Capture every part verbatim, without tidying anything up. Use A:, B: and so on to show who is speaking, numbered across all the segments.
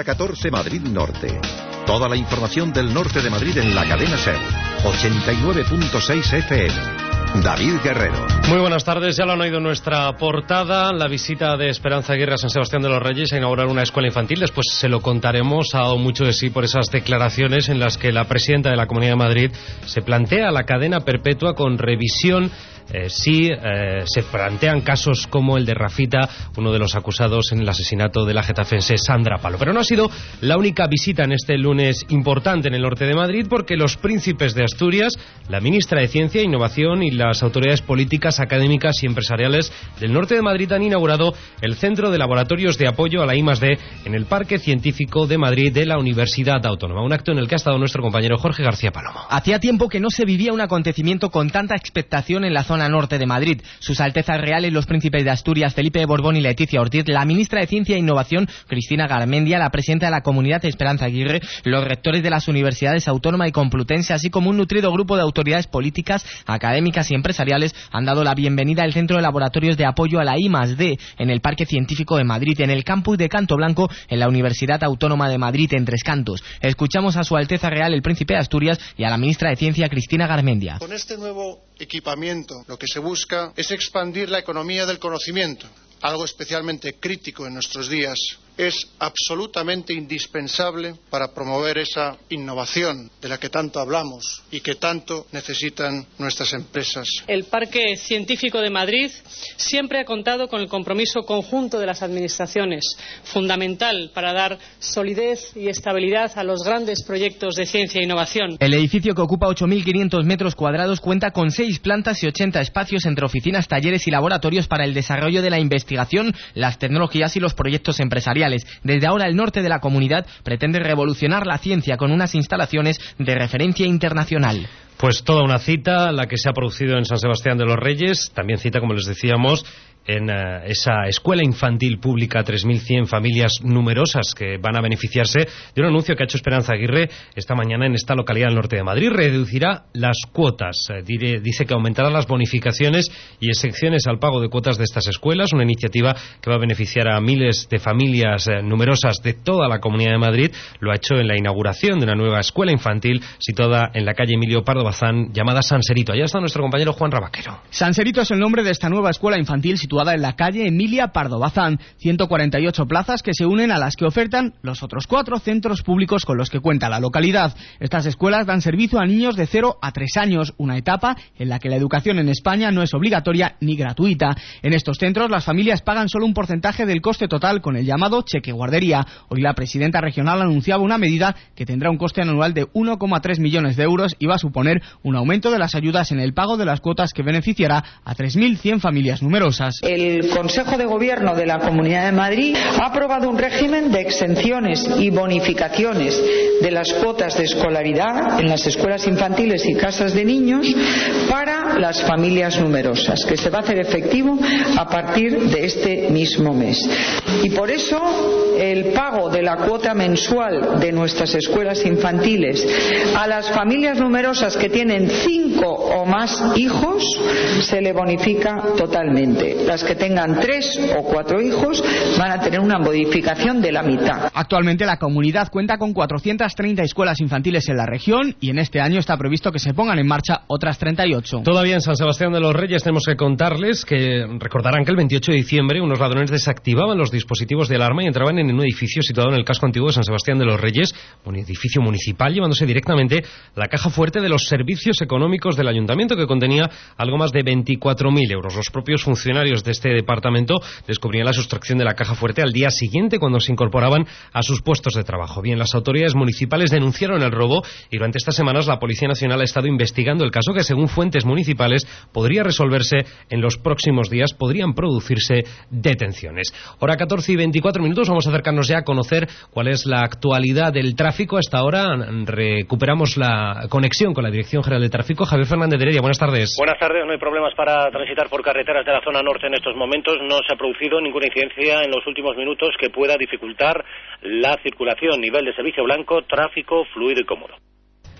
A: Hora catorce, Madrid Norte. Toda la información del norte de Madrid en la cadena SER. ochenta y nueve punto seis F M. David Guerrero.
B: Muy buenas tardes, ya lo han oído en nuestra portada, la visita de Esperanza Aguirre a San Sebastián de los Reyes a inaugurar una escuela infantil. Después se lo contaremos, ha dado mucho de sí por esas declaraciones en las que la presidenta de la Comunidad de Madrid se plantea la cadena perpetua con revisión eh, si eh, se plantean casos como el de Rafita, uno de los acusados en el asesinato de la getafense Sandra Palo. Pero no ha sido la única visita en este lunes importante en el norte de Madrid, porque los príncipes de Asturias, la ministra de Ciencia e Innovación y las autoridades políticas, académicas y empresariales del norte de Madrid han inaugurado el Centro de Laboratorios de Apoyo a la I más D en el Parque Científico de Madrid de la Universidad Autónoma. Un acto en el que ha estado nuestro compañero Jorge García Palomo.
C: Hacía tiempo que no se vivía un acontecimiento con tanta expectación en la zona norte de Madrid. Sus Altezas Reales, los príncipes de Asturias, Felipe de Borbón y Leticia Ortiz, la ministra de Ciencia e Innovación, Cristina Garmendia, la presidenta de la Comunidad, Esperanza Aguirre, los rectores de las universidades Autónoma y Complutense, así como un nutrido grupo de autoridades políticas, académicas y empresariales, han dado la bienvenida al Centro de Laboratorios de Apoyo a la I más D en el Parque Científico de Madrid, en el campus de Canto Blanco, en la Universidad Autónoma de Madrid, en Tres Cantos. Escuchamos a Su Alteza Real, el príncipe de Asturias, y a la ministra de Ciencia, Cristina Garmendia.
D: Con este nuevo equipamiento, lo que se busca es expandir la economía del conocimiento, algo especialmente crítico en nuestros días. Es absolutamente indispensable para promover esa innovación de la que tanto hablamos y que tanto necesitan nuestras empresas.
E: El Parque Científico de Madrid siempre ha contado con el compromiso conjunto de las administraciones, fundamental para dar solidez y estabilidad a los grandes proyectos de ciencia e innovación.
C: El edificio, que ocupa ocho mil quinientos metros cuadrados, cuenta con seis plantas y ochenta espacios entre oficinas, talleres y laboratorios para el desarrollo de la investigación, las tecnologías y los proyectos empresariales. Desde ahora el norte de la comunidad pretende revolucionar la ciencia con unas instalaciones de referencia internacional.
B: Pues toda una cita la que se ha producido en San Sebastián de los Reyes, también cita, como les decíamos, en uh, esa escuela infantil pública, tres mil cien familias numerosas que van a beneficiarse de un anuncio que ha hecho Esperanza Aguirre esta mañana en esta localidad del norte de Madrid. Reducirá las cuotas, eh, dire, dice que aumentará las bonificaciones y exenciones al pago de cuotas de estas escuelas, una iniciativa que va a beneficiar a miles de familias eh, numerosas de toda la Comunidad de Madrid. Lo ha hecho en la inauguración de una nueva escuela infantil situada en la calle Emilio Pardo Bazán, llamada San Serito. Allá está nuestro compañero Juan Rabaquero.
F: San Serito es el nombre de esta nueva escuela infantil situada situada en la calle Emilia Pardo Bazán. ciento cuarenta y ocho plazas que se unen a las que ofertan los otros cuatro centros públicos con los que cuenta la localidad. Estas escuelas dan servicio a niños de cero a tres años, una etapa en la que la educación en España no es obligatoria ni gratuita. En estos centros las familias pagan solo un porcentaje del coste total con el llamado cheque guardería. Hoy la presidenta regional anunciaba una medida que tendrá un coste anual de uno coma tres millones de euros y va a suponer un aumento de las ayudas en el pago de las cuotas que beneficiará a tres mil cien familias numerosas.
G: El Consejo de Gobierno de la Comunidad de Madrid ha aprobado un régimen de exenciones y bonificaciones de las cuotas de escolaridad en las escuelas infantiles y casas de niños para las familias numerosas, que se va a hacer efectivo a partir de este mismo mes. Y por eso el pago de la cuota mensual de nuestras escuelas infantiles a las familias numerosas que tienen cinco o más hijos se le bonifica totalmente. Las que tengan tres o cuatro hijos van a tener una modificación de la mitad.
F: Actualmente la comunidad cuenta con cuatrocientas treinta escuelas infantiles en la región y en este año está previsto que se pongan en marcha otras treinta y ocho.
B: Todavía en San Sebastián de los Reyes tenemos que contarles que recordarán que el veintiocho de diciembre unos ladrones desactivaban los dispositivos de alarma y entraban en un edificio situado en el casco antiguo de San Sebastián de los Reyes, un edificio municipal, llevándose directamente la caja fuerte de los servicios económicos del ayuntamiento, que contenía algo más de veinticuatro mil euros. Los propios funcionarios de este departamento descubrían la sustracción de la caja fuerte al día siguiente, cuando se incorporaban a sus puestos de trabajo. Bien, las autoridades municipales denunciaron el robo y durante estas semanas la Policía Nacional ha estado investigando el caso, que según fuentes municipales podría resolverse en los próximos días. Podrían producirse detenciones. Hora catorce y veinticuatro minutos, vamos a acercarnos ya a conocer cuál es la actualidad del tráfico. Hasta ahora recuperamos la conexión con la Dirección General de Tráfico. Javier Fernández de Heredia, buenas tardes.
H: Buenas tardes, no hay problemas para transitar por carreteras de la zona norte en estos momentos. No se ha producido ninguna incidencia en los últimos minutos que pueda dificultar la circulación. Nivel de servicio blanco, tráfico fluido y cómodo.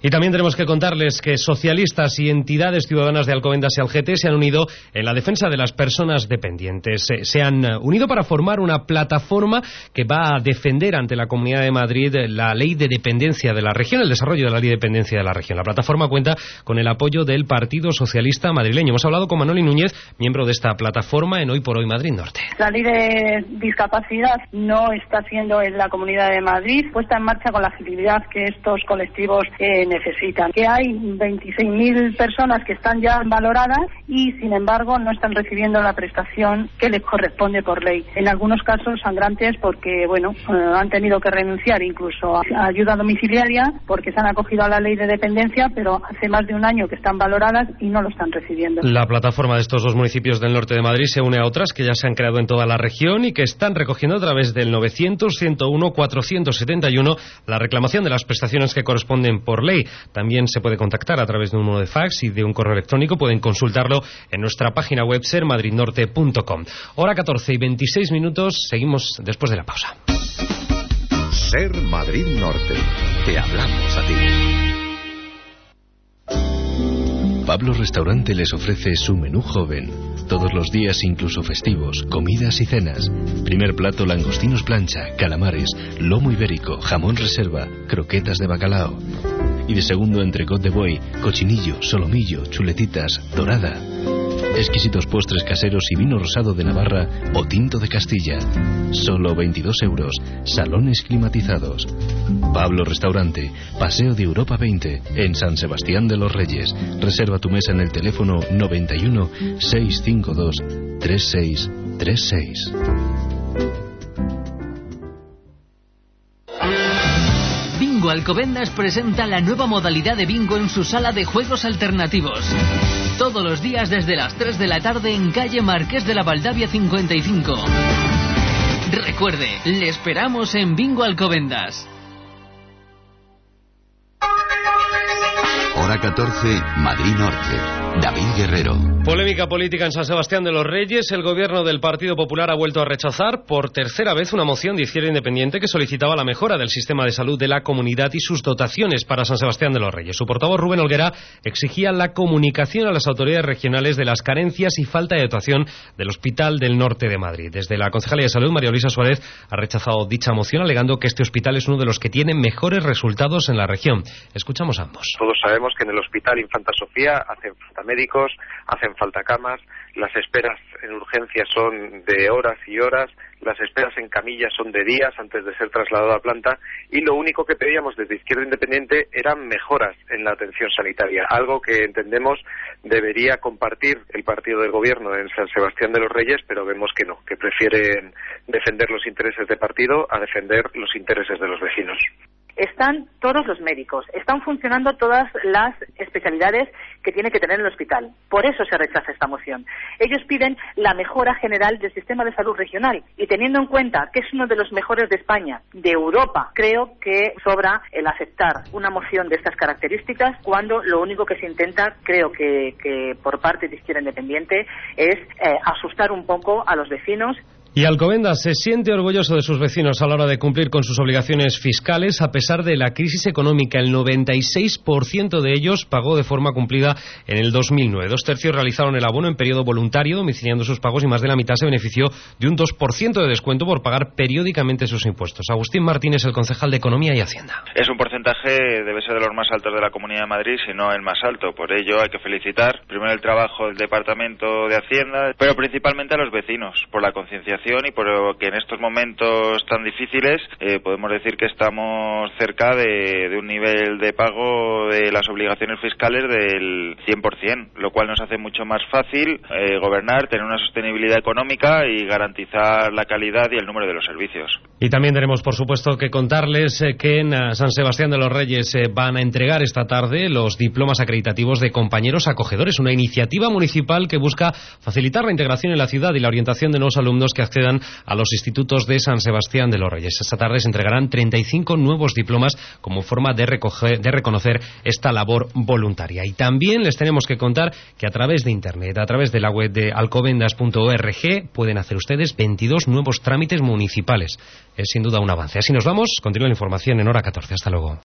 B: Y también tenemos que contarles que socialistas y entidades ciudadanas de Alcobendas y Algete se han unido en la defensa de las personas dependientes. Se, se han unido para formar una plataforma que va a defender ante la Comunidad de Madrid la ley de dependencia de la región, el desarrollo de la ley de dependencia de la región. La plataforma cuenta con el apoyo del Partido Socialista madrileño. Hemos hablado con Manoli Núñez, miembro de esta plataforma en Hoy por Hoy Madrid Norte.
I: La ley de discapacidad no está siendo en la Comunidad de Madrid puesta en marcha con la agilidad que estos colectivos eh, necesitan. Que hay veintiséis mil personas que están ya valoradas y, sin embargo, no están recibiendo la prestación que les corresponde por ley. En algunos casos sangrantes porque, bueno, eh, han tenido que renunciar incluso a ayuda domiciliaria porque se han acogido a la ley de dependencia, pero hace más de un año que están valoradas y no lo están recibiendo.
B: La plataforma de estos dos municipios del norte de Madrid se une a otras que ya se han creado en toda la región y que están recogiendo a través del novecientos, ciento uno, cuatrocientos setenta y uno la reclamación de las prestaciones que corresponden por ley. También se puede contactar a través de un número de fax y de un correo electrónico. Pueden consultarlo en nuestra página web ser madrid norte punto com. Hora catorce y veintiséis minutos. Seguimos después de la pausa.
A: Ser Madrid Norte. Te hablamos a ti.
J: Pablo Restaurante les ofrece su menú joven. Todos los días, incluso festivos, comidas y cenas. Primer plato, langostinos plancha, calamares, lomo ibérico, jamón reserva, croquetas de bacalao. Y de segundo, entrecot de buey, cochinillo, solomillo, chuletitas, dorada. Exquisitos postres caseros y vino rosado de Navarra o tinto de Castilla. Solo veintidós euros. Salones climatizados. Pablo Restaurante, Paseo de Europa veinte, en San Sebastián de los Reyes. Reserva tu mesa en el teléfono noventa y uno, seiscientos cincuenta y dos, treinta y seis treinta y seis.
K: Bingo Alcobendas presenta la nueva modalidad de bingo en su sala de juegos alternativos. Todos los días desde las tres de la tarde en calle Marqués de la Valdavia cincuenta y cinco. Recuerde, le esperamos en Bingo Alcobendas.
L: Hora catorce, Madrid Norte. David Guerrero.
B: Polémica política en San Sebastián de los Reyes. El gobierno del Partido Popular ha vuelto a rechazar por tercera vez una moción de Izquierda Independiente que solicitaba la mejora del sistema de salud de la comunidad y sus dotaciones para San Sebastián de los Reyes. Su portavoz, Rubén Olguera, exigía la comunicación a las autoridades regionales de las carencias y falta de dotación del Hospital del Norte de Madrid. Desde la Concejalía de Salud, María Luisa Suárez ha rechazado dicha moción, alegando que este hospital es uno de los que tiene mejores resultados en la región. Escuchamos a ambos.
M: Todos sabemos que en el Hospital Infanta Sofía hacen falta médicos, hacen falta camas, las esperas en urgencias son de horas y horas, las esperas en camillas son de días antes de ser trasladado a planta, y lo único que pedíamos desde Izquierda Independiente eran mejoras en la atención sanitaria, algo que entendemos debería compartir el partido del gobierno en San Sebastián de los Reyes, pero vemos que no, que prefieren defender los intereses de partido a defender los intereses de los vecinos.
N: Están todos los médicos, están funcionando todas las especialidades que tiene que tener el hospital. Por eso se rechaza esta moción. Ellos piden la mejora general del sistema de salud regional y teniendo en cuenta que es uno de los mejores de España, de Europa, creo que sobra el aceptar una moción de estas características cuando lo único que se intenta, creo que, que por parte de Izquierda Independiente, es eh, asustar un poco a los vecinos.
B: Y Alcobendas se siente orgulloso de sus vecinos a la hora de cumplir con sus obligaciones fiscales. A pesar de la crisis económica, el noventa y seis por ciento de ellos pagó de forma cumplida en el dos mil nueve. Dos tercios realizaron el abono en periodo voluntario, domiciliando sus pagos, y más de la mitad se benefició de un dos por ciento de descuento por pagar periódicamente sus impuestos. Agustín Martínez, el concejal de Economía y Hacienda.
O: Es un porcentaje, debe ser de los más altos de la Comunidad de Madrid, si no el más alto. Por ello hay que felicitar primero el trabajo del Departamento de Hacienda, pero principalmente a los vecinos, por la concienciación y por que en estos momentos tan difíciles eh, podemos decir que estamos cerca de, de un nivel de pago de las obligaciones fiscales del cien por ciento, lo cual nos hace mucho más fácil eh, gobernar, tener una sostenibilidad económica y garantizar la calidad y el número de los servicios.
B: Y también tenemos, por supuesto, que contarles eh, que en uh, San Sebastián de los Reyes eh, van a entregar esta tarde los diplomas acreditativos de compañeros acogedores, una iniciativa municipal que busca facilitar la integración en la ciudad y la orientación de nuevos alumnos que accedan a los institutos de San Sebastián de los Reyes. Esta tarde se entregarán treinta y cinco nuevos diplomas como forma de, recoger, de reconocer esta labor voluntaria. Y también les tenemos que contar que a través de Internet, a través de la web de alcobendas punto org, pueden hacer ustedes veintidós nuevos trámites municipales. Es sin duda un avance. Así nos vamos. Continúa la información en hora catorce. Hasta luego.